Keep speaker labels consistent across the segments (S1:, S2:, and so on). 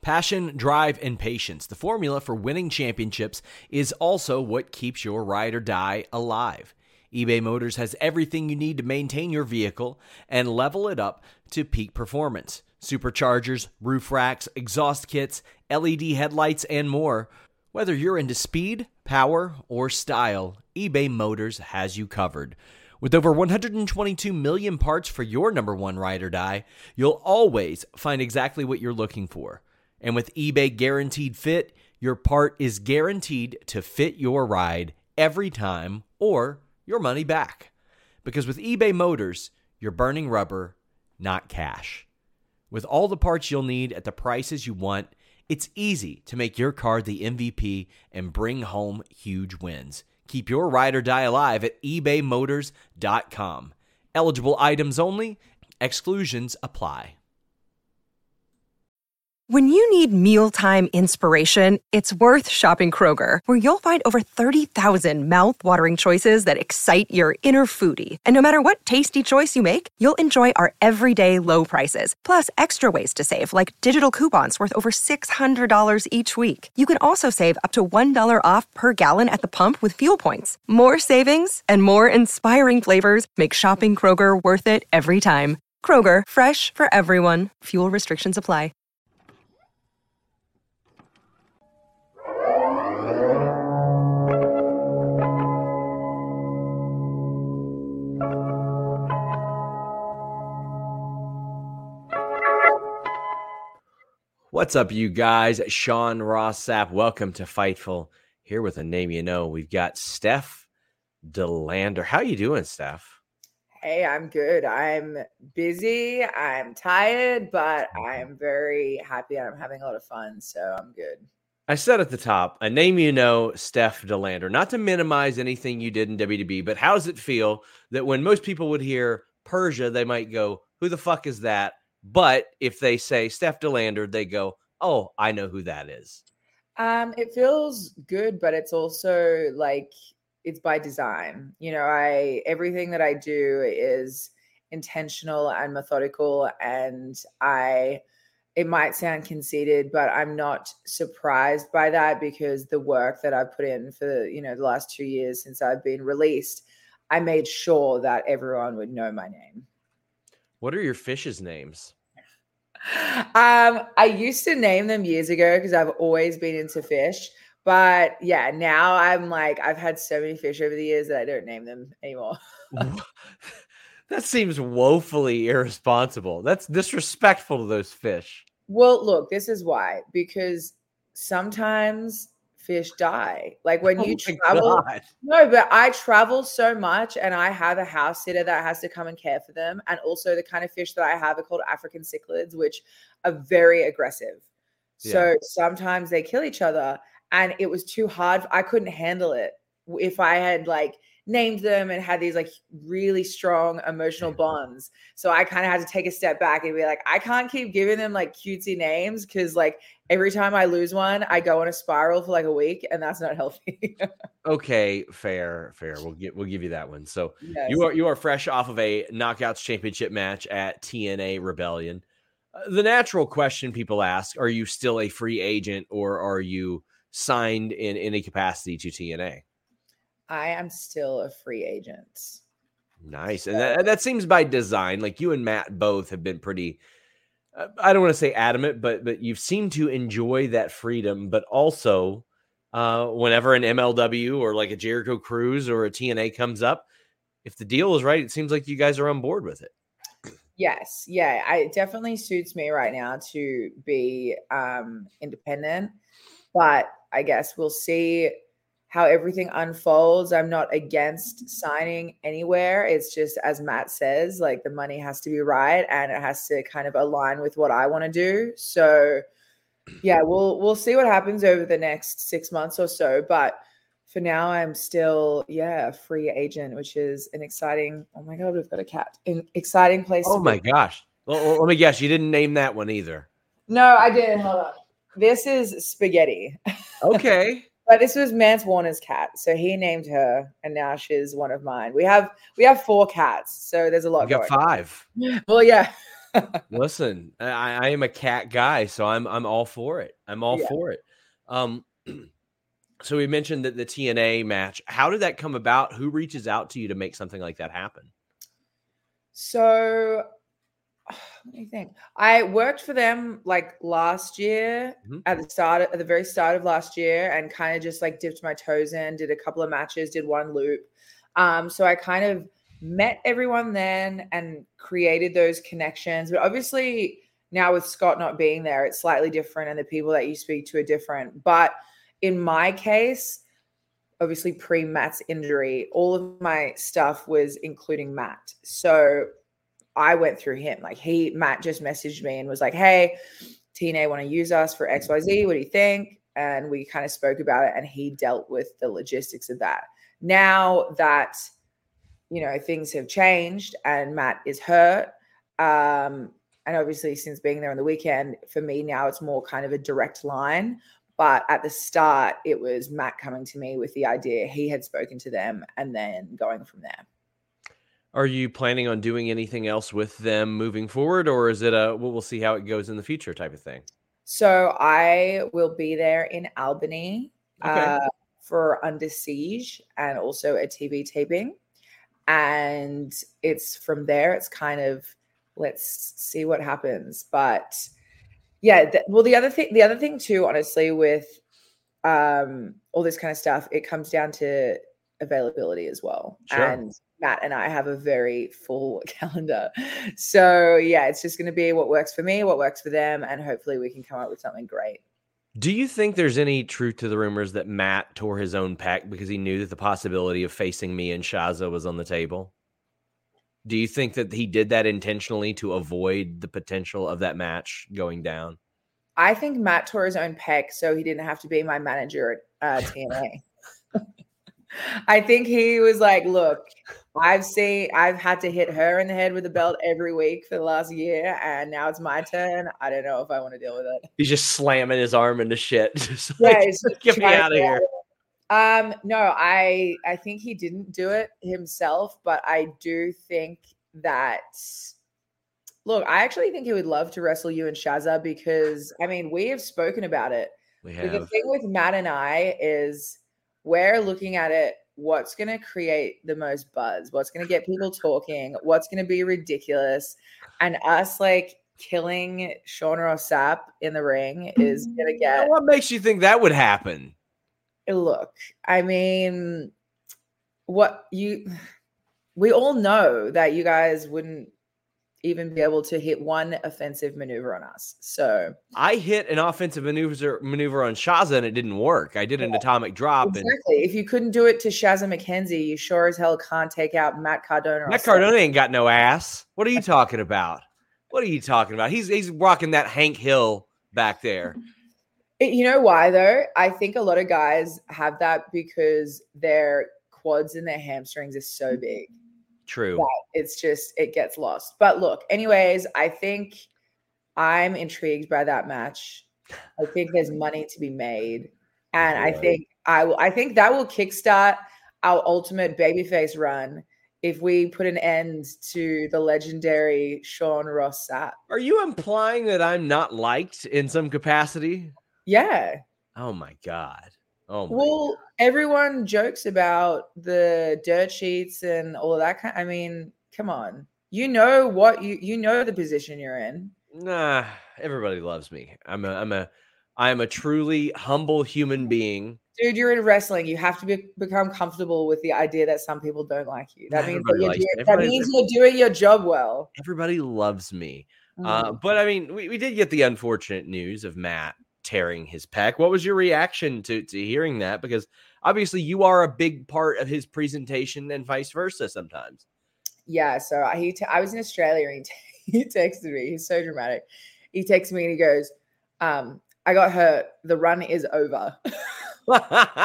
S1: Passion, drive, and patience. The formula for winning championships is also what keeps your ride or die alive. eBay Motors has everything you need to maintain your vehicle and level it up to peak performance. Superchargers, roof racks, exhaust kits, LED headlights, and more. Whether you're into speed, power, or style, eBay Motors has you covered. With over 122 million parts for your number one ride or die, you'll always find exactly what you're looking for. And with eBay Guaranteed Fit, your part is guaranteed to fit your ride every time or your money back. Because with eBay Motors, you're burning rubber, not cash. With all the parts you'll need at the prices you want, it's easy to make your car the MVP and bring home huge wins. Keep your ride or die alive at ebaymotors.com. Eligible items only. Exclusions apply.
S2: When you need mealtime inspiration, it's worth shopping Kroger, where you'll find over 30,000 mouth-watering choices that excite your inner foodie. And no matter what tasty choice you make, you'll enjoy our everyday low prices, plus extra ways to save, like digital coupons worth over $600 each week. You can also save up to $1 off per gallon at the pump with fuel points. More savings and more inspiring flavors make shopping Kroger worth it every time. Kroger, fresh for everyone. Fuel restrictions apply.
S1: What's up, you guys? Sean Ross Sapp. Welcome to Fightful. Here with a name you know. We've got Steph DeLander. How you doing, Steph?
S3: Hey, I'm good. I'm busy. I'm tired, but I'm very happy and I'm having a lot of fun, so I'm good.
S1: I said at the top, a name you know, Steph DeLander. Not to minimize anything you did in WWE, but how does it feel that when most people would hear Persia, they might go, who the fuck is that? But if they say Steph DeLander, they go, oh, I know who that is.
S3: It feels good, but it's also like it's by design. You know, everything that I do is intentional and methodical, and it might sound conceited, but I'm not surprised by that because the work that I've put in for, the last 2 years since I've been released, I made sure that everyone would know my name.
S1: What are your fish's names?
S3: I used to name them years ago because I've always been into fish. But yeah, now I'm like, I've had so many fish over the years that I don't name them anymore.
S1: That seems woefully irresponsible. That's disrespectful to those fish.
S3: Well, look, this is why. Because sometimes fish die. Like when you travel. God. No, but I travel so much and I have a house sitter that has to come and care for them. And also the kind of fish that I have are called African cichlids, which are very aggressive. So sometimes they kill each other and it was too hard. I couldn't handle it if I had named them and had these really strong emotional bonds. So I kind of had to take a step back and be like, I can't keep giving them cutesy names because every time I lose one, I go on a spiral for a week, and that's not healthy.
S1: Okay, fair. We'll give you that one. So yes. You are fresh off of a Knockouts Championship match at TNA Rebellion. The natural question people ask: are you still a free agent, or are you signed in any capacity to TNA?
S3: I am still a free agent.
S1: Nice. And that seems by design. You and Matt both have been pretty, I don't want to say adamant, but you've seemed to enjoy that freedom. But also, whenever an MLW or a Jericho Cruise or a TNA comes up, if the deal is right, it seems like you guys are on board with it.
S3: Yes. Yeah. It definitely suits me right now to be independent. But I guess we'll see how everything unfolds. I'm not against signing anywhere. It's just, as Matt says, the money has to be right and it has to kind of align with what I want to do. So yeah, we'll see what happens over the next 6 months or so. But for now, I'm still, a free agent, which is an exciting, oh my God, we've got a cat, an exciting place.
S1: Oh my gosh. Well, let me guess, you didn't name that one either.
S3: No, I didn't. Hold on. This is Spaghetti.
S1: Okay.
S3: But this was Mance Warner's cat, so he named her, and now she's one of mine. We have 4 cats, so there's a lot.
S1: You got 5.
S3: Well, yeah.
S1: Listen, I am a cat guy, so I'm all for it. I'm all for it. So we mentioned that the TNA match. How did that come about? Who reaches out to you to make something like that happen?
S3: So let me think. I worked for them like last year at the very start of last year, and kind of just like dipped my toes in, did a couple of matches, did one loop. So I kind of met everyone then and created those connections. But obviously now with Scott not being there, it's slightly different, and the people that you speak to are different. But in my case, obviously pre-Matt's injury, all of my stuff was including Matt. So I went through him. Like Matt just messaged me and was like, hey, TNA want to use us for XYZ. What do you think? And we kind of spoke about it, and he dealt with the logistics of that. Now that, things have changed and Matt is hurt, and obviously since being there on the weekend, for me now it's more kind of a direct line. But at the start, it was Matt coming to me with the idea. He had spoken to them and then going from there.
S1: Are you planning on doing anything else with them moving forward, or is it we'll see how it goes in the future type of thing?
S3: So I will be there in Albany for Under Siege and also a TV taping. And it's from there, it's kind of, let's see what happens. But yeah, the other thing too, honestly, with all this kind of stuff, it comes down to availability as well. Sure. And Matt and I have a very full calendar. So yeah, it's just going to be what works for me, what works for them, and hopefully we can come up with something great.
S1: Do you think there's any truth to the rumors that Matt tore his own pec because he knew that the possibility of facing me and Shazza was on the table? Do you think that he did that intentionally to avoid the potential of that match going down?
S3: I think Matt tore his own pec so he didn't have to be my manager at TNA. I think he was like, look, I've had to hit her in the head with a belt every week for the last year, and now it's my turn. I don't know if I want to deal with it.
S1: He's just slamming his arm into shit. Just get me out of here.
S3: No, I think he didn't do it himself, but I do think that, look, I actually think he would love to wrestle you and Shazza because, we have spoken about it.
S1: We have.
S3: The thing with Matt and I is we're looking at it, what's going to create the most buzz, what's going to get people talking, what's going to be ridiculous. And us killing Sean Ross Sapp in the ring is going to get.
S1: What makes you think that would happen?
S3: Look, we all know that you guys wouldn't even be able to hit one offensive maneuver on us. So
S1: I hit an offensive maneuver on Shazza and it didn't work. I did an atomic drop.
S3: Exactly. If you couldn't do it to Shazza McKenzie, you sure as hell can't take out Matt Cardona.
S1: Matt Cardona ain't got no ass. What are you talking about? He's rocking that Hank Hill back there.
S3: You know why though? I think a lot of guys have that because their quads and their hamstrings are so big.
S1: True.
S3: It's just, it gets lost. But look, anyways, I think I'm intrigued by that match. I think there's money to be made. And I think that will kickstart our ultimate babyface run if we put an end to the legendary Sean Ross Sapp.
S1: Are you implying that I'm not liked in some capacity?
S3: Yeah.
S1: Oh my God.
S3: Well, everyone jokes about the dirt sheets and all of that come on. You know what you know the position you're in.
S1: Nah, everybody loves me. I am a truly humble human being.
S3: Dude, you're in wrestling. You have to become comfortable with the idea that some people don't like you. That means you're doing your job well.
S1: Everybody loves me. But we did get the unfortunate news of Matt tearing his pec. What was your reaction to hearing that? Because obviously you are a big part of his presentation and vice versa sometimes.
S3: Yeah. So I was in Australia and he texted me. He's so dramatic. He texted me and he goes, I got hurt. The run is over. And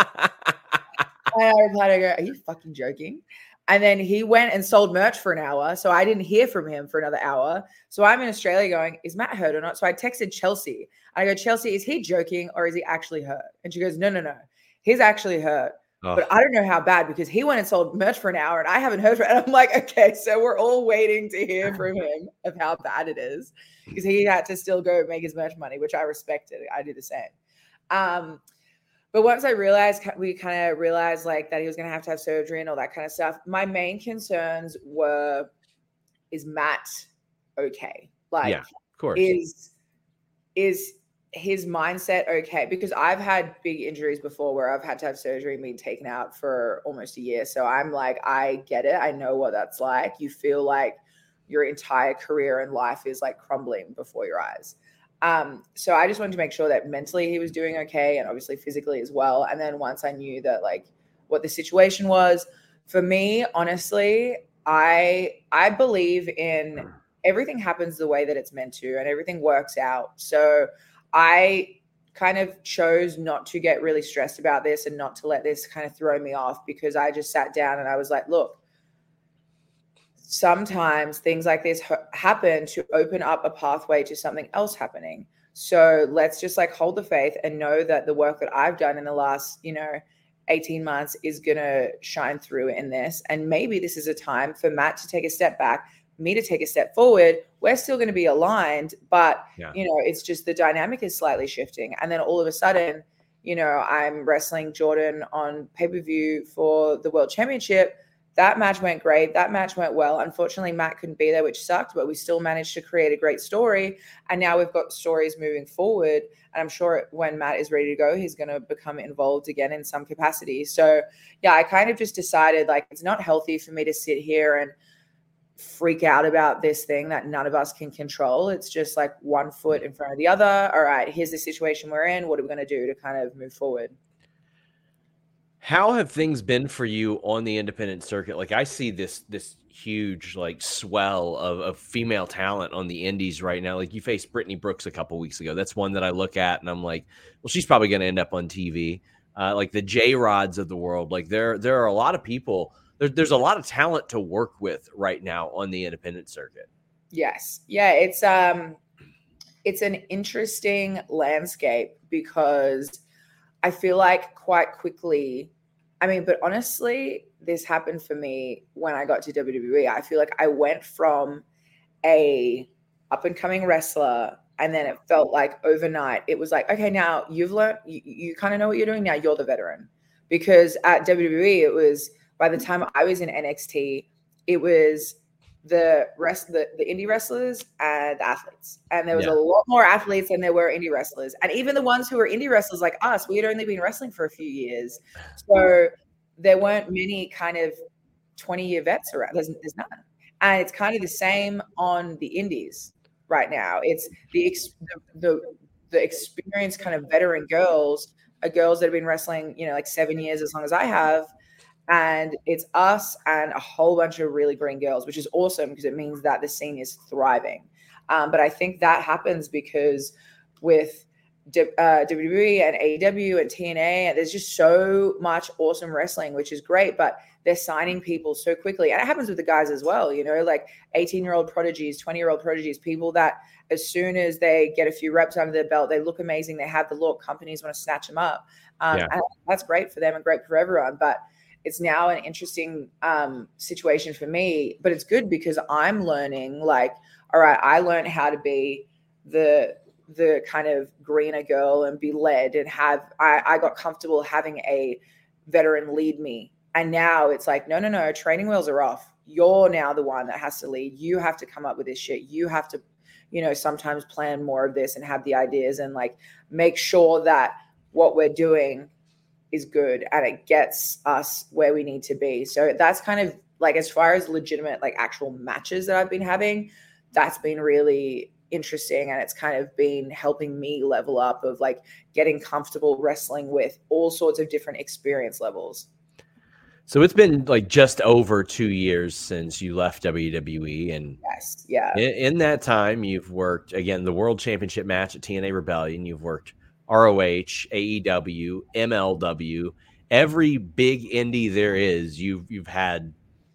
S3: I replied, I go, are you fucking joking? And then he went and sold merch for an hour. So I didn't hear from him for another hour. So I'm in Australia going, is Matt hurt or not? So I texted Chelsea. I go, Chelsea, is he joking or is he actually hurt? And she goes, no. He's actually hurt. But I don't know how bad, because he went and sold merch for an hour and I haven't heard from it. And I'm like, okay, so we're all waiting to hear from him of how bad it is, because he had to still go make his merch money, which I respected. I do the same. But once we kind of realized like that he was going to have surgery and all that kind of stuff. My main concerns were, is Matt okay? Like,
S1: yeah, of course.
S3: Is his mindset okay? Because I've had big injuries before where I've had to have surgery and been taken out for almost a year. So I'm like, I get it. I know what that's like. You feel like your entire career and life is like crumbling before your eyes. So I just wanted to make sure that mentally he was doing okay, and obviously physically as well. And then once I knew that like what the situation was, for me, honestly, I believe in everything happens the way that it's meant to, and everything works out. So I kind of chose not to get really stressed about this and not to let this kind of throw me off, because I just sat down and I was like, look, sometimes things like this happen to open up a pathway to something else happening. So let's just like hold the faith and know that the work that I've done in the last, 18 months is going to shine through in this. And maybe this is a time for Matt to take a step back, me to take a step forward. We're still going to be aligned, but it's just the dynamic is slightly shifting. And then all of a sudden, I'm wrestling Jordan on pay-per-view for the World Championship. That match went great. That match went well. Unfortunately, Matt couldn't be there, which sucked, but we still managed to create a great story. And now we've got stories moving forward. And I'm sure when Matt is ready to go, he's going to become involved again in some capacity. So yeah, I kind of just decided like, it's not healthy for me to sit here and freak out about this thing that none of us can control. It's just like one foot in front of the other. All right, here's the situation we're in. What are we going to do to kind of move forward?
S1: How have things been for you on the independent circuit? Like, I see this huge like swell of female talent on the indies right now. Like, you faced Brittany Brooks a couple weeks ago. That's one that I look at and I'm like, well, she's probably going to end up on TV. Like the J-Rods of the world. Like there are a lot of people. There's a lot of talent to work with right now on the independent circuit.
S3: Yes. Yeah. It's an interesting landscape, because I feel like quite quickly, but honestly, this happened for me when I got to WWE. I feel like I went from a up and coming wrestler, and then it felt like overnight, it was like, okay, now you've learned, you kind of know what you're doing. Now you're the veteran. Because at WWE, it was, by the time I was in NXT, it was the indie wrestlers and the athletes. And there was a lot more athletes than there were indie wrestlers. And even the ones who were indie wrestlers like us, we had only been wrestling for a few years. So there weren't many kind of 20-year vets around. There's none. And it's kind of the same on the indies right now. It's the experienced kind of veteran girls are girls that have been wrestling, like 7 years, as long as I have. And it's us and a whole bunch of really green girls, which is awesome, because it means that the scene is thriving. But I think that happens because with WWE and AEW and TNA, there's just so much awesome wrestling, which is great, but they're signing people so quickly. And it happens with the guys as well, like 18-year-old prodigies, 20-year-old prodigies, people that as soon as they get a few reps under their belt, they look amazing. They have the look. Companies want to snatch them up. And that's great for them and great for everyone. But it's now an interesting situation for me, but it's good because I'm learning, like, all right, I learned how to be the kind of greener girl and be led, and I got comfortable having a veteran lead me. And now it's like, no, training wheels are off. You're now the one that has to lead. You have to come up with this shit. You have to, sometimes plan more of this and have the ideas and like make sure that what we're doing is good and it gets us where we need to be. So that's kind of like, as far as legitimate, like actual matches that I've been having, that's been really interesting. And it's kind of been helping me level up of like getting comfortable wrestling with all sorts of different experience levels.
S1: So it's been like just over 2 years since you left WWE. And
S3: yes, yeah.
S1: In that time, you've worked, again, the World Championship match at TNA Rebellion. You've worked ROH, AEW, MLW, every big indie there is, you've had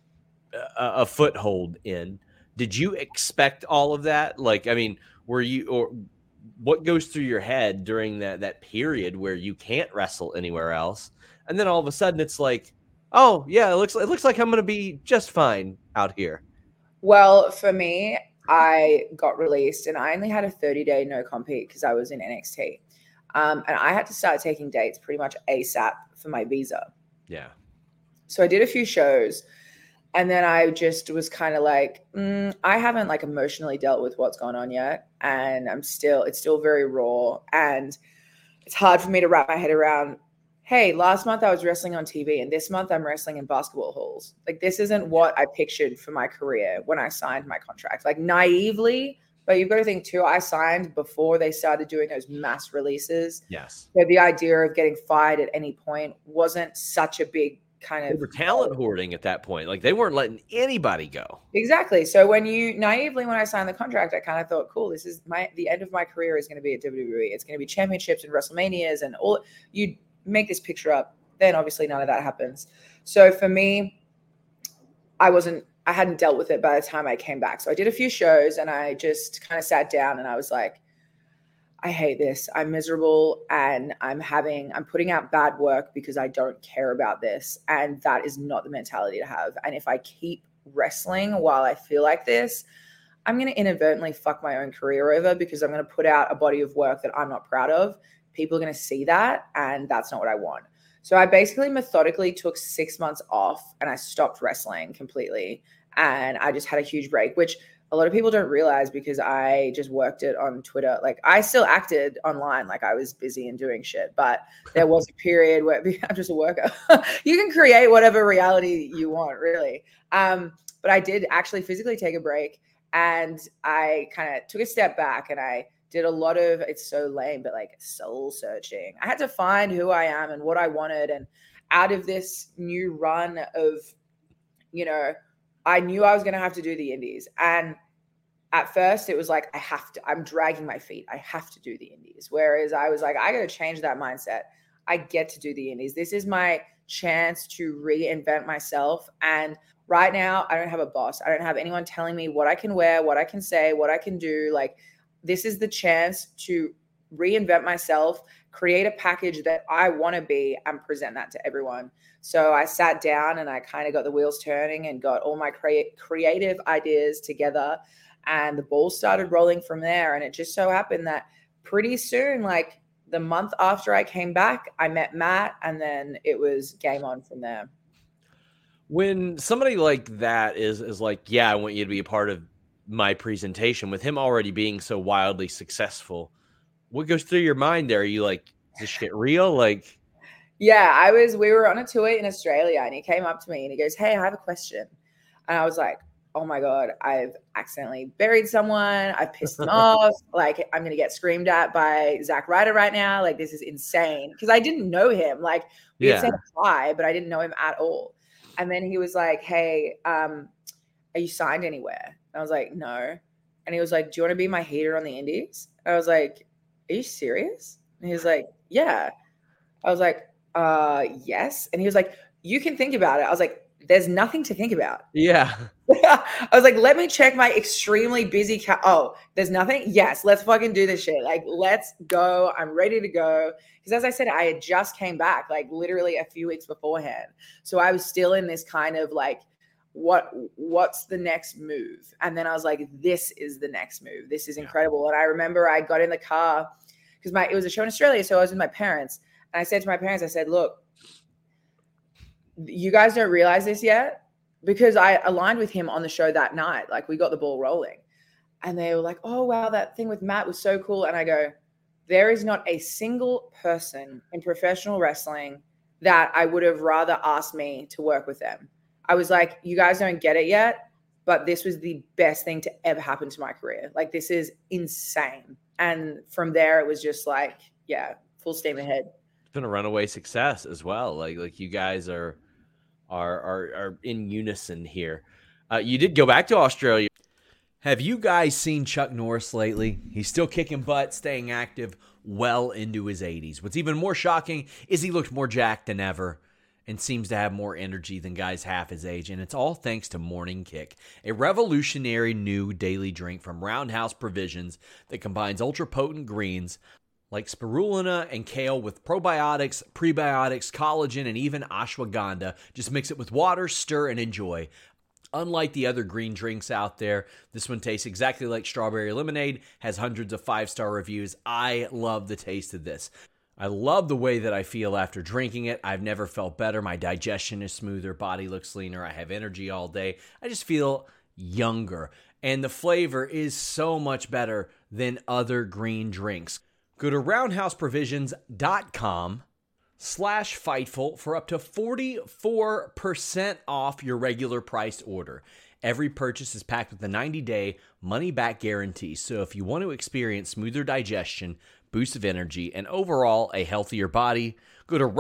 S1: a foothold in. Did you expect all of that? Like, were you, or what goes through your head during that period where you can't wrestle anywhere else, and then all of a sudden it's like, oh yeah, it looks like I'm going to be just fine out here.
S3: Well, for me, I got released and I only had a 30-day no compete because I was in NXT. And I had to start taking dates pretty much ASAP for my visa.
S1: Yeah.
S3: So I did a few shows and then I just was kind of like, I haven't like emotionally dealt with what's going on yet. And it's still very raw. And it's hard for me to wrap my head around, hey, last month I was wrestling on TV and this month I'm wrestling in basketball halls. Like, this isn't what I pictured for my career when I signed my contract. Like, naively, but you've got to think too, I signed before they started doing those mass releases.
S1: Yes.
S3: So the idea of getting fired at any point wasn't such a big kind of...
S1: They were talent hoarding at that point. Like, they weren't letting anybody go.
S3: Exactly. So when I signed the contract, I kind of thought, cool, this is the end of my career is going to be at WWE. It's going to be championships and WrestleManias and all. You make this picture up, then obviously none of that happens. So for me, I hadn't dealt with it by the time I came back. So I did a few shows and I just kind of sat down and I was like, I hate this. I'm miserable and I'm putting out bad work because I don't care about this. And that is not the mentality to have. And if I keep wrestling while I feel like this, I'm going to inadvertently fuck my own career over because I'm going to put out a body of work that I'm not proud of. People are going to see that, and that's not what I want. So I basically methodically took 6 months off and I stopped wrestling completely. And I just had a huge break, which a lot of people don't realize because I just worked it on Twitter. Like, I still acted online, like I was busy and doing shit, but there was a period where I'm just a worker. You can create whatever reality you want, really. But I did actually physically take a break and I kind of took a step back and I did a lot of, it's so lame, but like soul searching. I had to find who I am and what I wanted. And out of this new run of, I knew I was going to have to do the indies. And at first it was like, I'm dragging my feet. I have to do the indies. Whereas I was like, I got to change that mindset. I get to do the indies. This is my chance to reinvent myself. And right now I don't have a boss. I don't have anyone telling me what I can wear, what I can say, what I can do. Like, this is the chance to reinvent myself, create a package that I want to be, and present that to everyone. So I sat down and I kind of got the wheels turning and got all my creative ideas together, and the ball started rolling from there. And it just so happened that pretty soon, like the month after I came back, I met Matt, and then it was game on from there.
S1: When somebody like that is like, yeah, I want you to be a part of my presentation, with him already being so wildly successful, what goes through your mind there? Are you like, is this shit real? Like,
S3: yeah, we were on a tour in Australia and he came up to me and he goes, hey, I have a question. And I was like, oh my God, I've accidentally buried someone. I've pissed them off. Like, I'm going to get screamed at by Zack Ryder right now. Like, this is insane. Cause I didn't know him. Like, we had said hi, but I didn't know him at all. And then he was like, hey, are you signed anywhere? I was like, no. And he was like, do you want to be my heater on the indies? I was like, are you serious? And he was like, yeah. I was like, yes. And he was like, you can think about it. I was like, there's nothing to think about.
S1: Yeah.
S3: I was like, let me check my extremely busy there's nothing? Yes, let's fucking do this shit. Like, let's go. I'm ready to go. Because as I said, I had just came back like literally a few weeks beforehand. So I was still in this kind of like, what's the next move? And then I was like, this is the next move. This is incredible. And I remember I got in the car because it was a show in Australia. So I was with my parents and I said to my parents, I said, look, you guys don't realize this yet, because I aligned with him on the show that night. Like, we got the ball rolling and they were like, oh, wow, that thing with Matt was so cool. And I go, there is not a single person in professional wrestling that I would have rather asked me to work with them. I was like, you guys don't get it yet, but this was the best thing to ever happen to my career. Like, this is insane. And from there, it was just like, yeah, full steam ahead.
S1: It's been a runaway success as well. Like you guys are in unison here. You did go back to Australia. Have you guys seen Chuck Norris lately? He's still kicking butt, staying active well into his 80s. What's even more shocking is he looked more jacked than ever. and seems to have more energy than guys half his age, and it's all thanks to Morning Kick, a revolutionary new daily drink from Roundhouse Provisions that combines ultra-potent greens like spirulina and kale with probiotics, prebiotics, collagen, and even ashwagandha. Just mix it with water, stir, and enjoy. Unlike the other green drinks out there, this one tastes exactly like strawberry lemonade, has hundreds of 5-star reviews. I love the taste of this. I love the way that I feel after drinking it. I've never felt better. My digestion is smoother, body looks leaner, I have energy all day. I just feel younger. And the flavor is so much better than other green drinks. Go to roundhouseprovisions.com/Fightful for up to 44% off your regular priced order. Every purchase is packed with a 90-day money-back guarantee. So if you want to experience smoother digestion, boost of energy, and overall a healthier body, go to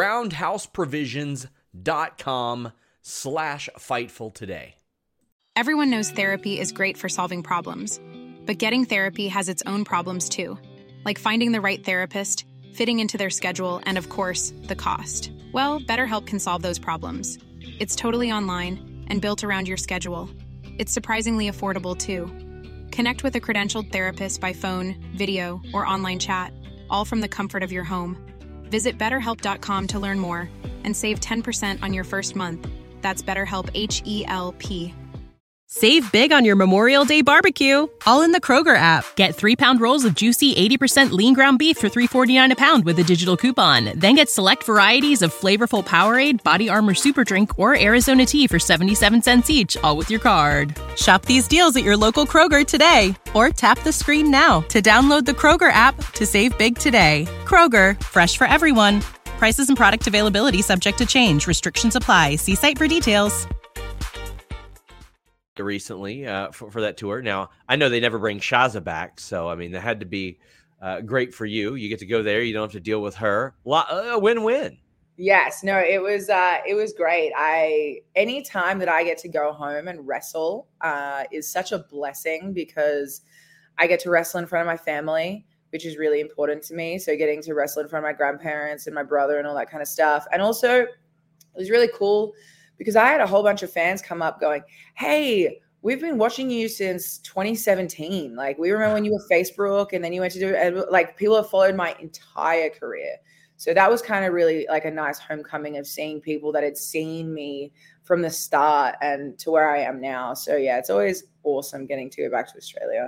S1: roundhouseprovisions.com/Fightful today.
S4: Everyone knows therapy is great for solving problems, but getting therapy has its own problems too. Like finding the right therapist, fitting into their schedule, and of course, the cost. Well, BetterHelp can solve those problems. It's totally online and built around your schedule. It's surprisingly affordable too. Connect with a credentialed therapist by phone, video, or online chat, all from the comfort of your home. Visit BetterHelp.com to learn more and save 10% on your first month. That's BetterHelp, H-E-L-P.
S5: Save big on your Memorial Day barbecue, all in the Kroger app. Get 3-pound rolls of juicy 80% lean ground beef for $3.49 a pound with a digital coupon. Then get select varieties of flavorful Powerade, Body Armor Super Drink, or Arizona tea for 77 cents each, all with your card. Shop these deals at your local Kroger today, or tap the screen now to download the Kroger app to save big today. Kroger, fresh for everyone. Prices and product availability subject to change. Restrictions apply. See site for details.
S1: Recently for that tour. Now, I know they never bring Shaza back, so, I mean, that had to be great for you. You get to go there. You don't have to deal with her. Win-win.
S3: Yes. No, it was great. Any time that I get to go home and wrestle is such a blessing because I get to wrestle in front of my family, which is really important to me. So getting to wrestle in front of my grandparents and my brother and all that kind of stuff. And also it was really cool because I had a whole bunch of fans come up going, hey, we've been watching you since 2017. Like, we remember when you were Facebook and then you went to do it. Like, people have followed my entire career. So that was kind of really like a nice homecoming of seeing people that had seen me from the start and to where I am now. So yeah, it's always awesome getting to go back to Australia.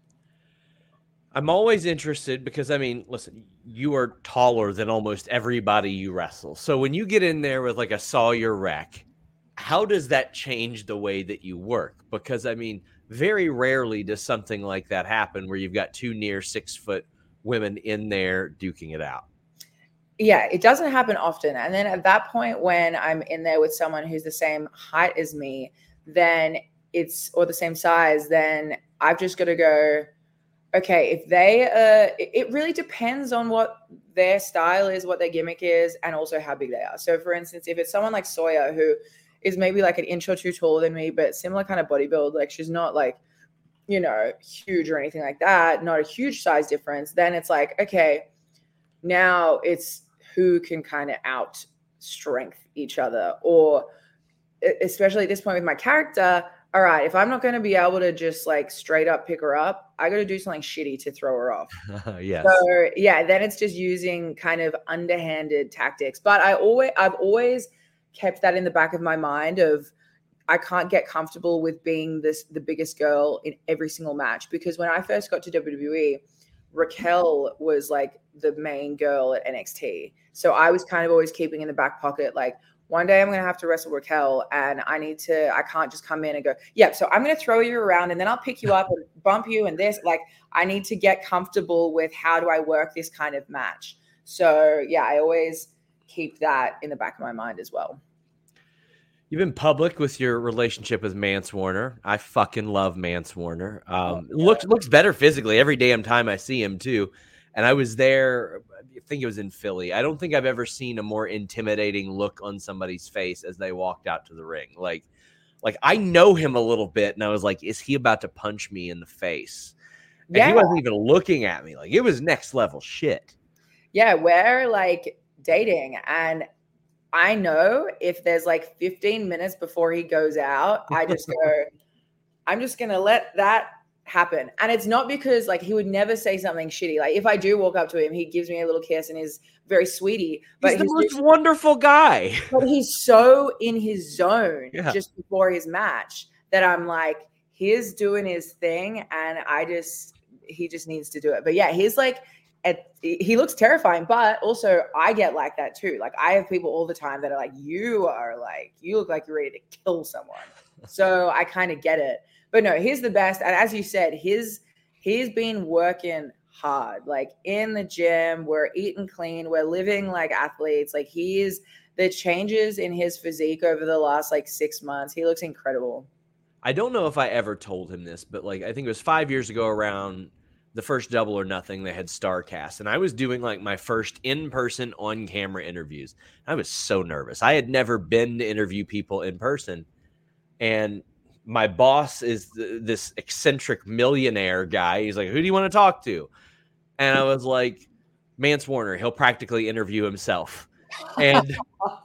S1: I'm always interested because, I mean, listen, you are taller than almost everybody you wrestle. So when you get in there with like a Sawyer wreck, how does that change the way that you work? Because, I mean, very rarely does something like that happen where you've got two near 6-foot women in there duking it out.
S3: Yeah, it doesn't happen often. And then at that point, when I'm in there with someone who's the same height as me, then or the same size, then I've just got to go, okay, if it really depends on what their style is, what their gimmick is, and also how big they are. So for instance, if it's someone like Sawyer, who is maybe like an inch or two taller than me, but similar kind of body build, like she's not like, you know, huge or anything like that, not a huge size difference, then it's like, okay, now it's who can kind of out strength each other. Or especially at this point with my character, all right, if I'm not going to be able to just like straight up pick her up, I got to do something shitty to throw her off.
S1: Yes.
S3: So yeah, then it's just using kind of underhanded tactics. But I've always kept that in the back of my mind of I can't get comfortable with being the biggest girl in every single match, because when I first got to WWE, Raquel was like the main girl at NXT. So I was kind of always keeping in the back pocket, like, one day I'm going to have to wrestle Raquel and I can't just come in and go, yeah, so I'm going to throw you around and then I'll pick you up and bump you and this. Like, I need to get comfortable with how do I work this kind of match. So yeah, I always keep that in the back of my mind as well.
S1: You've been public with your relationship with Mance Warner. I fucking love Mance Warner. Looks better physically every damn time I see him too. And I was there, I think it was in Philly. I don't think I've ever seen a more intimidating look on somebody's face as they walked out to the ring. Like I know him a little bit, and I was like, is he about to punch me in the face? And he wasn't even looking at me. Like, it was next level shit.
S3: Yeah, we're like dating, and I know if there's like 15 minutes before he goes out, I just go, I'm just going to let that happen. And it's not because like he would never say something shitty. Like if I do walk up to him, he gives me a little kiss and is very sweetie. But
S1: he's the most wonderful guy.
S3: But he's so in his zone just before his match that I'm like, he's doing his thing and he just needs to do it. But yeah, he's like, he looks terrifying, but also I get like that too. Like I have people all the time that are like, you look like you're ready to kill someone. So I kind of get it. But no, he's the best. And as you said, he's been working hard, like in the gym. We're eating clean. We're living like athletes. Like the changes in his physique over the last like 6 months, he looks incredible.
S1: I don't know if I ever told him this, but like I think it was 5 years ago around the first Double or Nothing, they had StarCast, and I was doing like my first in-person on-camera interviews. I was so nervous. I had never been to interview people in person, and my boss is this eccentric millionaire guy. He's like, who do you want to talk to? And I was like, Mance Warner. He'll practically interview himself. And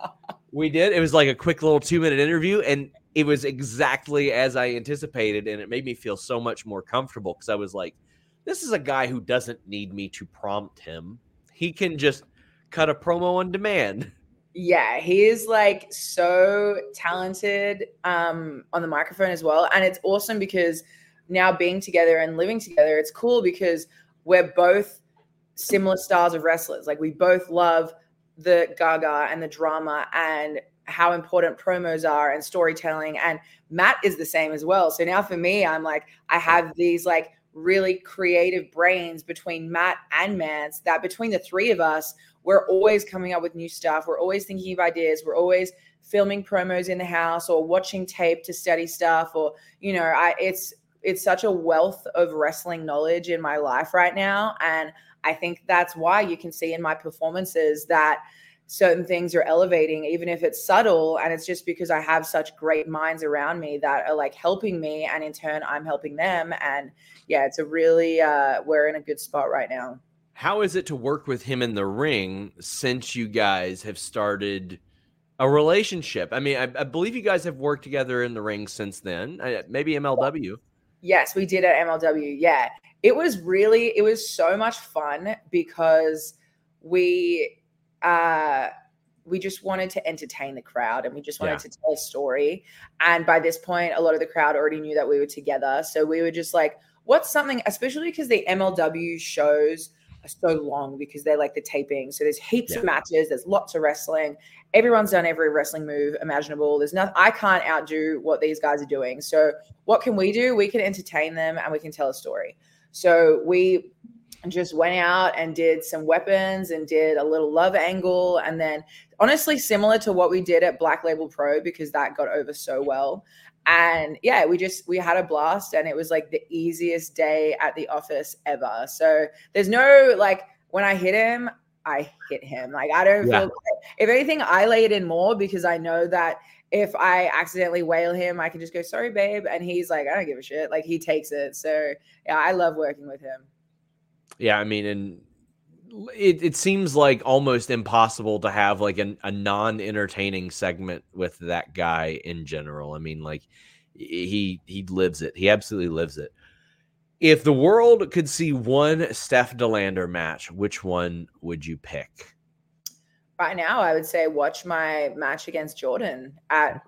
S1: we did. It was like a quick little 2-minute interview, and it was exactly as I anticipated, and it made me feel so much more comfortable because I was like, this is a guy who doesn't need me to prompt him. He can just cut a promo on demand.
S3: Yeah, he is like so talented on the microphone as well. And it's awesome because now being together and living together, it's cool because we're both similar styles of wrestlers. Like we both love the gaga and the drama and how important promos are and storytelling. And Matt is the same as well. So now for me, I'm like, I have these like really creative brains between Matt and Mance that between the three of us, we're always coming up with new stuff. We're always thinking of ideas. We're always filming promos in the house or watching tape to study stuff or, you know, it's such a wealth of wrestling knowledge in my life right now. And I think that's why you can see in my performances that certain things are elevating, even if it's subtle. And it's just because I have such great minds around me that are like helping me. And in turn, I'm helping them. And yeah, it's a really, we're in a good spot right now.
S1: How is it to work with him in the ring since you guys have started a relationship? I mean, I believe you guys have worked together in the ring since then, maybe MLW.
S3: Yes, we did at MLW. Yeah, it was so much fun because we just wanted to entertain the crowd and we just wanted to tell a story. And by this point, a lot of the crowd already knew that we were together. So we were just like, what's something, especially because the MLW shows are so long because they're like the taping. So there's heaps of matches. There's lots of wrestling. Everyone's done every wrestling move imaginable. There's nothing, I can't outdo what these guys are doing. So what can we do? We can entertain them and we can tell a story. So we just went out and did some weapons and did a little love angle. And then honestly, similar to what we did at Black Label Pro, because that got over so well. And yeah, we had a blast and it was like the easiest day at the office ever. So there's no, like when I hit him, I hit him. Like I don't feel, if anything, I lay it in more because I know that if I accidentally wail him, I can just go, sorry, babe. And he's like, I don't give a shit. Like he takes it. So yeah, I love working with him.
S1: Yeah, I mean, and it seems like almost impossible to have like a non-entertaining segment with that guy in general. I mean, like he lives it. He absolutely lives it. If the world could see one Steph De Lander match, which one would you pick?
S3: Right now, I would say watch my match against Jordan at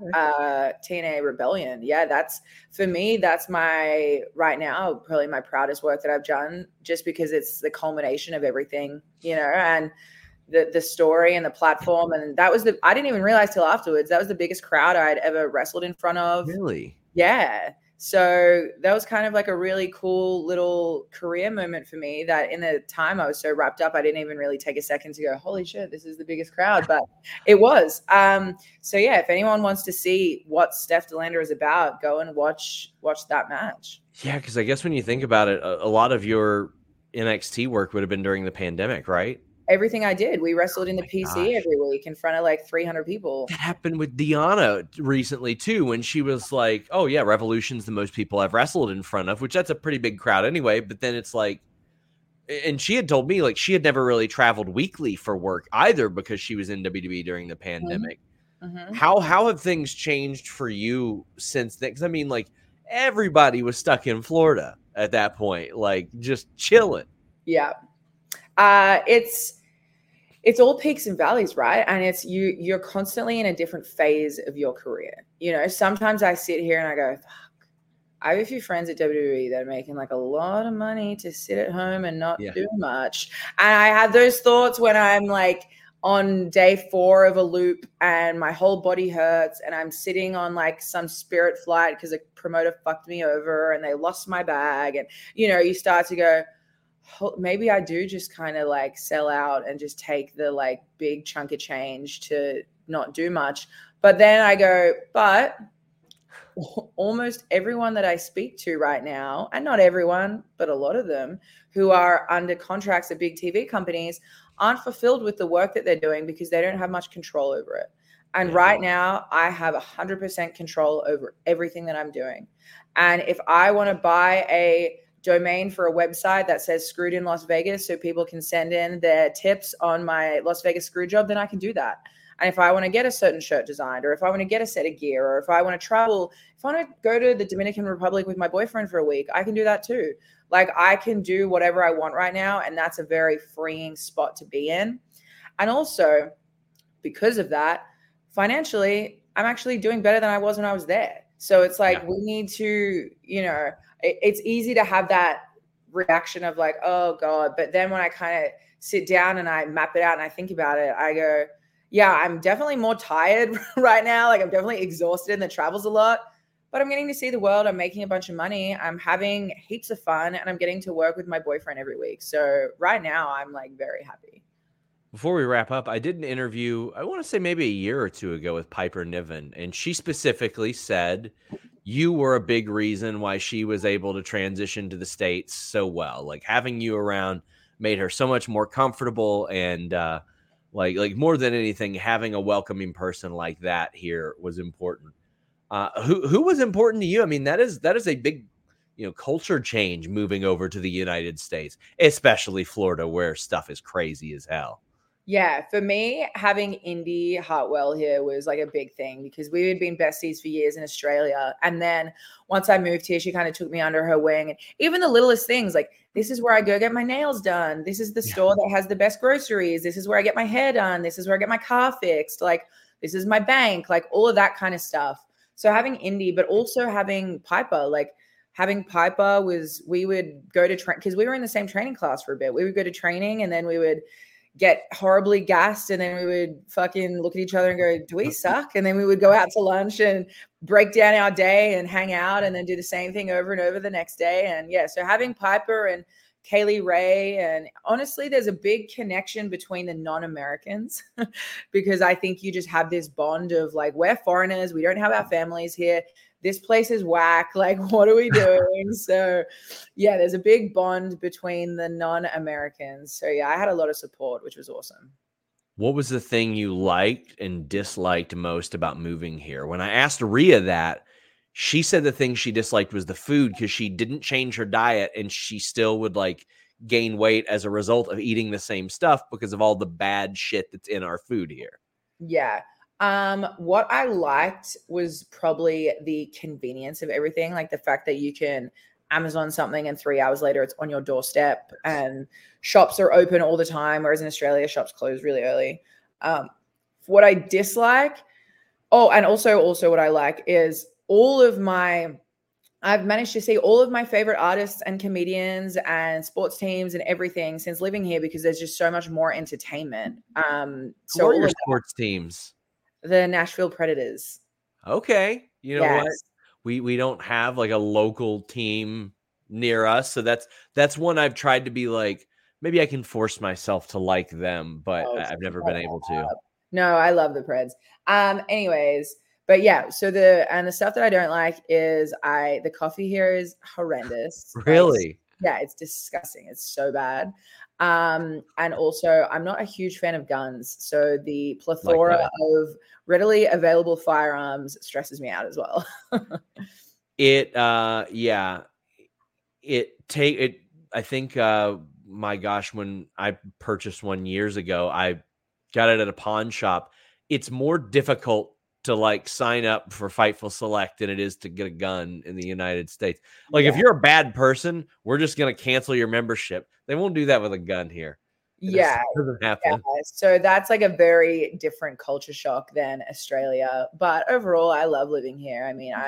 S3: TNA Rebellion. Yeah, that's for me. That's my right now probably my proudest work that I've done, just because it's the culmination of everything, you know, and the story and the platform. And that was I didn't even realize till afterwards that was the biggest crowd I'd ever wrestled in front of.
S1: Really?
S3: Yeah. So that was kind of like a really cool little career moment for me that in the time I was so wrapped up, I didn't even really take a second to go, holy shit, this is the biggest crowd, but it was. So yeah, if anyone wants to see what Steph De Lander is about, go and watch that match.
S1: Yeah, because I guess when you think about it, a lot of your NXT work would have been during the pandemic, right?
S3: Everything I did. We wrestled in the PC every week in front of like 300 people.
S1: That happened with Deanna recently too, when she was like, oh yeah, Revolution's the most people I've wrestled in front of, which that's a pretty big crowd anyway. But then it's like, and she had told me like she had never really traveled weekly for work either because she was in WWE during the pandemic.
S3: Mm-hmm.
S1: How have things changed for you since then? Because I mean, like everybody was stuck in Florida at that point, like just chilling.
S3: Yeah. It's all peaks and valleys, right? And it's you're constantly in a different phase of your career. You know, sometimes I sit here and I go, fuck, I have a few friends at WWE that are making like a lot of money to sit at home and not do much. And I have those thoughts when I'm like on day 4 of a loop and my whole body hurts and I'm sitting on like some Spirit flight because a promoter fucked me over and they lost my bag. And, you know, you start to go, maybe I do just kind of like sell out and just take the like big chunk of change to not do much. But then I go, but almost everyone that I speak to right now, and not everyone, but a lot of them who are under contracts at big TV companies aren't fulfilled with the work that they're doing because they don't have much control over it. And right now I have 100% control over everything that I'm doing. And if I want to buy a domain for a website that says Screwed in Las Vegas so people can send in their tips on my Las Vegas screw job, then I can do that. And if I want to get a certain shirt designed, or if I want to get a set of gear, or if I want to travel, if I want to go to the Dominican Republic with my boyfriend for a week, I can do that too. Like I can do whatever I want right now. And that's a very freeing spot to be in. And also because of that, financially, I'm actually doing better than I was when I was there. So it's like, we need to, you know, it's easy to have that reaction of like, oh God. But then when I kind of sit down and I map it out and I think about it, I go, yeah, I'm definitely more tired right now. Like I'm definitely exhausted and the travel's a lot, but I'm getting to see the world. I'm making a bunch of money. I'm having heaps of fun and I'm getting to work with my boyfriend every week. So right now I'm like very happy.
S1: Before we wrap up, I did an interview, I want to say maybe a year or two ago with Piper Niven, and she specifically said you were a big reason why she was able to transition to the States so well. Like having you around made her so much more comfortable, and like more than anything, having a welcoming person like that here was important. Who was important to you? I mean, that is a big, you know, culture change moving over to the United States, especially Florida, where stuff is crazy as hell.
S3: Yeah, for me, having Indy Hartwell here was like a big thing because we had been besties for years in Australia. And then once I moved here, she kind of took me under her wing. And even the littlest things, like this is where I go get my nails done. This is the store that has the best groceries. This is where I get my hair done. This is where I get my car fixed. Like this is my bank, like all of that kind of stuff. So having Indy, but also having Piper, like having Piper was, we would go to train because we were in the same training class for a bit. We would go to training and then we would get horribly gassed and then we would fucking look at each other and go, do we suck? And then we would go out to lunch and break down our day and hang out and then do the same thing over and over the next day. And yeah, so having Piper and Kaylee Ray, and honestly, there's a big connection between the non-Americans because I think you just have this bond of like, we're foreigners, we don't have our families here. This place is whack. Like, what are we doing? So yeah, there's a big bond between the non-Americans. So yeah, I had a lot of support, which was awesome.
S1: What was the thing you liked and disliked most about moving here? When I asked Rhea that, she said the thing she disliked was the food because she didn't change her diet and she still would like gain weight as a result of eating the same stuff because of all the bad shit that's in our food here.
S3: Yeah. What I liked was probably the convenience of everything, like the fact that you can Amazon something and 3 hours later it's on your doorstep and shops are open all the time, whereas in Australia shops close really early. What I dislike, and also what I like is I've managed to see all of my favorite artists and comedians and sports teams and everything since living here because there's just so much more entertainment.
S1: So what are your sports teams?
S3: The Nashville Predators.
S1: Okay. You know what? We don't have like a local team near us. So that's one I've tried to be like, maybe I can force myself to like them, but I've never been able to.
S3: No, I love the Preds. Anyways, but yeah, so the stuff that I don't like is the coffee here is horrendous.
S1: Really?
S3: Yeah, it's disgusting. It's so bad. And also I'm not a huge fan of guns. So the plethora of readily available firearms stresses me out as well. I think
S1: my gosh, when I purchased one years ago, I got it at a pawn shop. It's more difficult to like sign up for Fightful Select than it is to get a gun in the United States. Like if you're a bad person, we're just going to cancel your membership. They won't do that with a gun here. It doesn't happen.
S3: So that's like a very different culture shock than Australia. But overall, I love living here. I mean,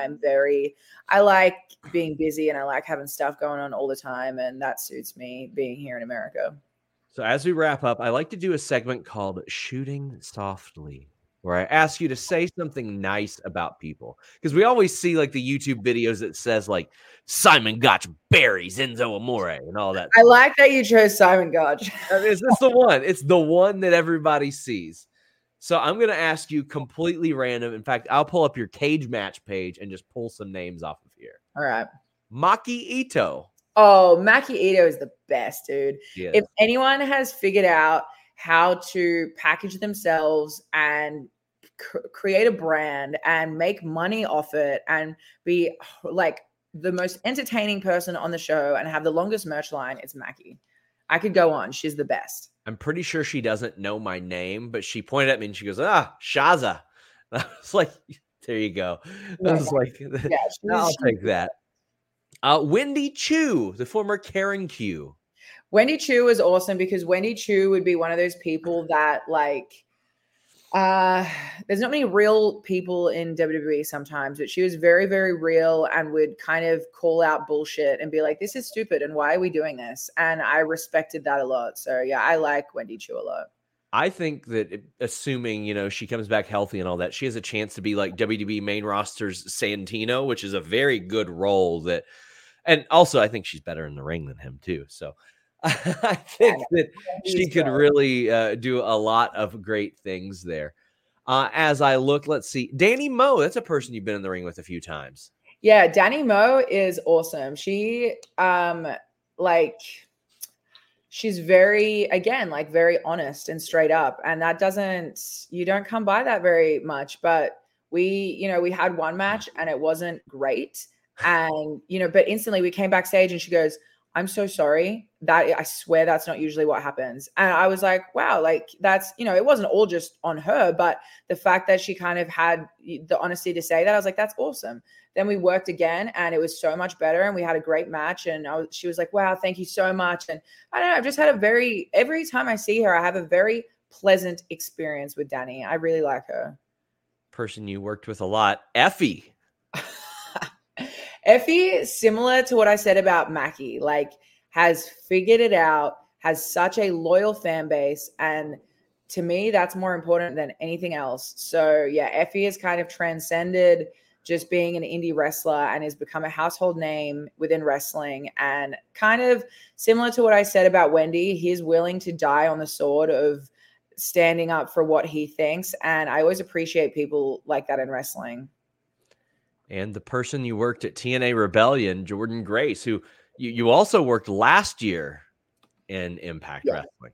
S3: I like being busy and I like having stuff going on all the time. And that suits me being here in America.
S1: So as we wrap up, I like to do a segment called Shooting Softly, where I ask you to say something nice about people. Because we always see like the YouTube videos that says like Simon Gotch buries Enzo Amore and all that.
S3: I like that you chose Simon Gotch.
S1: It's the one. It's the one that everybody sees. So I'm going to ask you completely random. In fact, I'll pull up your cage match page and just pull some names off of here.
S3: All right.
S1: Maki Ito.
S3: Oh, Maki Ito is the best, dude.
S1: Yes.
S3: If anyone has figured out how to package themselves and create a brand and make money off it and be like the most entertaining person on the show and have the longest merch line, it's Maki. I could go on. She's the best.
S1: I'm pretty sure she doesn't know my name, but she pointed at me and she goes, Shaza. And I was like, there you go. I was like, I'll take that. Wendy Chu, the former Karen Q.
S3: Wendy Chu is awesome because Wendy Chu would be one of those people that like, there's not many real people in WWE sometimes, but she was very, very real and would kind of call out bullshit and be like, this is stupid. And why are we doing this? And I respected that a lot. So yeah, I like Wendy Chu a lot.
S1: I think that assuming, she comes back healthy and all that, she has a chance to be like WWE main roster's Santino, which is a very good role and also I think she's better in the ring than him too. So I think that she could really do a lot of great things there. As I look, let's see. Danny Moe, that's a person you've been in the ring with a few times.
S3: Yeah, Danny Moe is awesome. She, she's very, again, like very honest and straight up. And you don't come by that very much. But we had one match and it wasn't great. And, but instantly we came backstage and she goes, I'm so sorry. That I swear that's not usually what happens. And I was like, wow, like that's, it wasn't all just on her, but the fact that she kind of had the honesty to say that, I was like, that's awesome. Then we worked again and it was so much better and we had a great match. And she was like, wow, thank you so much. And I don't know, I've just had every time I see her, I have a very pleasant experience with Danny. I really like her.
S1: Person you worked with a lot, Effie.
S3: Effie, similar to what I said about Maki, like has figured it out, has such a loyal fan base. And to me, that's more important than anything else. So yeah, Effie has kind of transcended just being an indie wrestler and has become a household name within wrestling. And kind of similar to what I said about Wendy, he's willing to die on the sword of standing up for what he thinks. And I always appreciate people like that in wrestling.
S1: And the person you worked at TNA Rebellion, Jordan Grace, who you also worked last year in Impact Wrestling.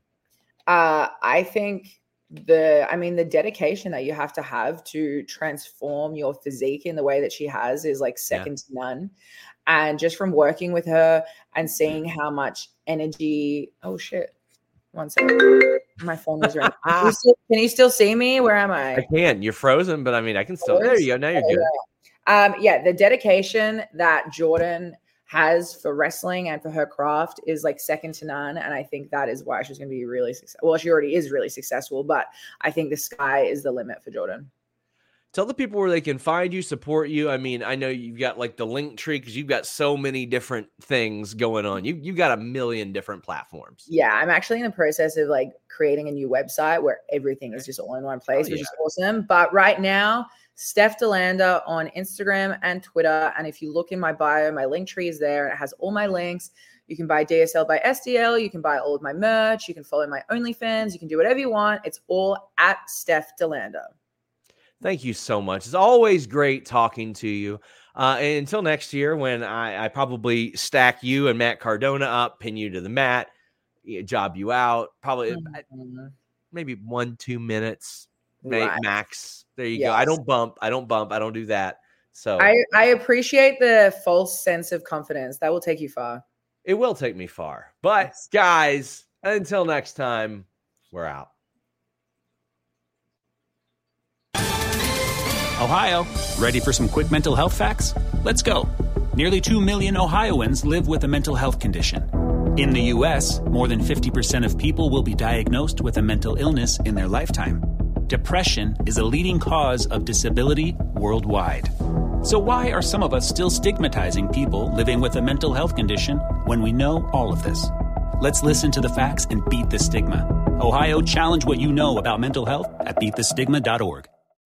S3: I think the dedication that you have to transform your physique in the way that she has is like second to none. And just from working with her and seeing how much energy, oh shit. 1 second. My phone is ringing. Can you still see me? Where am I?
S1: I can. You're frozen, but I mean, I can still. There you go. Now you're good.
S3: The dedication that Jordan has for wrestling and for her craft is like second to none. And I think that is why she's going to be really successful. Well, she already is really successful, but I think the sky is the limit for Jordan.
S1: Tell the people where they can find you, support you. I mean, I know you've got like the link tree because you've got so many different things going on. You've got a million different platforms.
S3: Yeah, I'm actually in the process of like creating a new website where everything is just all in one place, which is awesome. But right now, Steph DeLanda on Instagram and Twitter. And if you look in my bio, my link tree is there. And it has all my links. You can buy DSL by SDL. You can buy all of my merch. You can follow my OnlyFans. You can do whatever you want. It's all at Steph DeLanda.
S1: Thank you so much. It's always great talking to you. And until next year, when I probably stack you and Matt Cardona up, pin you to the mat, job you out, probably maybe 1-2 minutes, max. There you go. I don't bump. I don't do that. So
S3: I appreciate the false sense of confidence. That will take you far.
S1: It will take me far. But guys, until next time, we're out.
S6: Ohio, ready for some quick mental health facts? Let's go. Nearly 2 million Ohioans live with a mental health condition. In the U.S., more than 50% of people will be diagnosed with a mental illness in their lifetime. Depression is a leading cause of disability worldwide. So why are some of us still stigmatizing people living with a mental health condition when we know all of this? Let's listen to the facts and beat the stigma. Ohio, challenge what you know about mental health at beatthestigma.org.